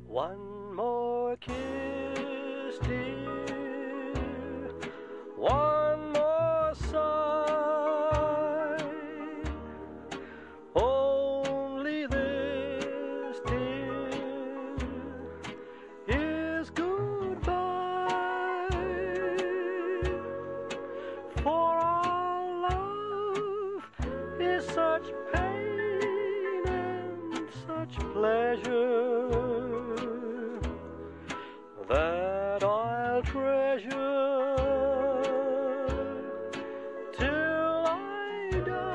One more kiss, dear, one more sigh. Only this, dear, is goodbye. For our love is such pain and such pleasure that I'll treasure till I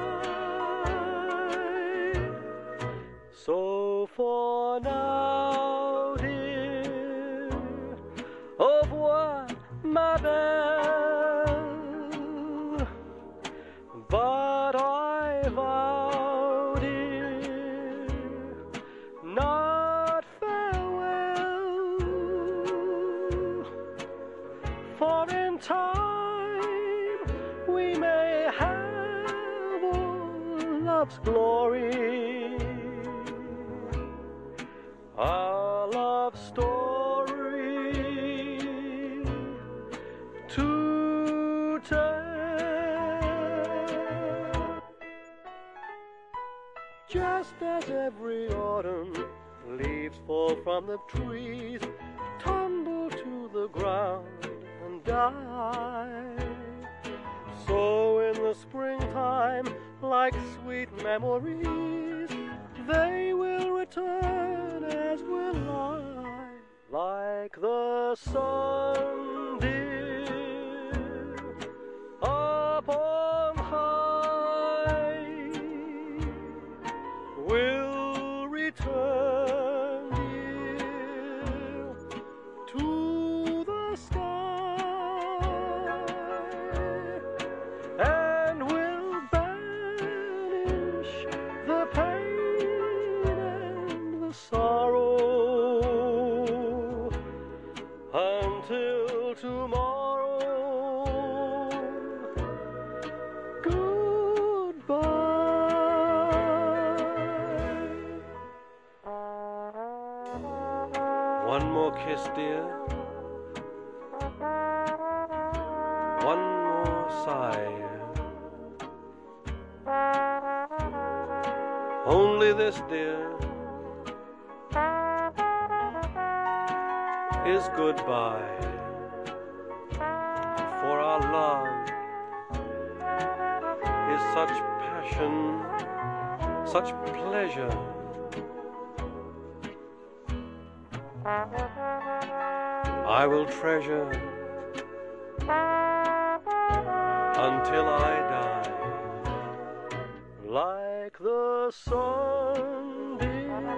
die. So for now, dear, au revoir, ma belle. But I vow, dear, not farewell. For in time we may have all love's glory, our love story to tell. Just as every autumn leaves fall from the trees, tumble to the ground and die, so in the springtime, like sweet memories, they will return as will I, like the sun, dear, up on high, will return, dear, to the sky, and will banish the pain and the sorrow until tomorrow. Goodbye. One more kiss, dear, one more sigh. Only this, dear, is goodbye. For our love is such passion, such pleasure, I will treasure until I die, like the sun, dear,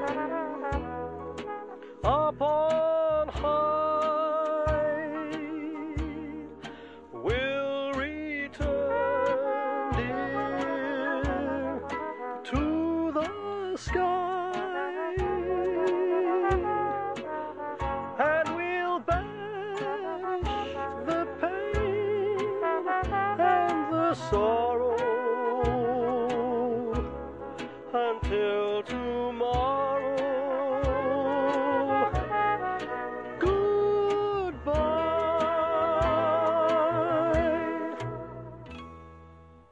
upon high, will return, dear, to the sky.